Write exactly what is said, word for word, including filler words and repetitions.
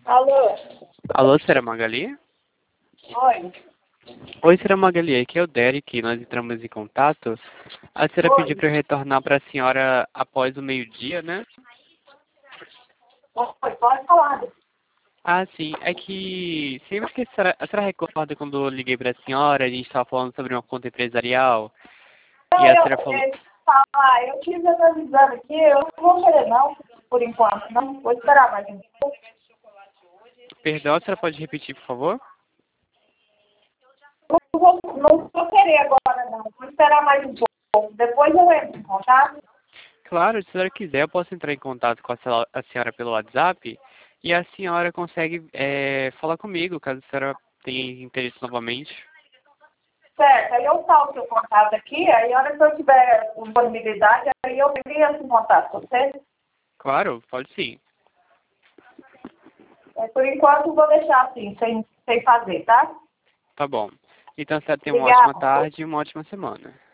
Alô? Alô, senhora Magali? Oi? Oi, senhora Magali, aqui é o Derek, nós entramos em contato. A senhora pediu Oi? para eu retornar para a senhora após o meio-dia, né? Oi, pode falar. Ah, sim, é que sempre que a senhora, a senhora recorda quando eu liguei para a senhora, a gente estava falando sobre uma conta empresarial, e Não, a eu, senhora falou... eu, falar, eu tive analisando aqui, eu não vou querer não, por enquanto, não. Vou esperar mais um pouco. Perdão, a senhora pode repetir, por favor? Não vou, não vou querer agora não, vou esperar mais um pouco. Depois eu entro em contato. Claro, se a senhora quiser, eu posso entrar em contato com a senhora a senhora pelo WhatsApp e a senhora consegue é, falar comigo, caso a senhora tenha interesse novamente. Certo, aí eu salvo o seu contato aqui, aí a hora que eu tiver disponibilidade, aí eu entro em contato com você. Claro, pode sim. É, por enquanto vou deixar assim, sem, sem fazer, tá? Tá bom. Então, a senhora tenha uma ótima Obrigada. tarde e uma ótima semana.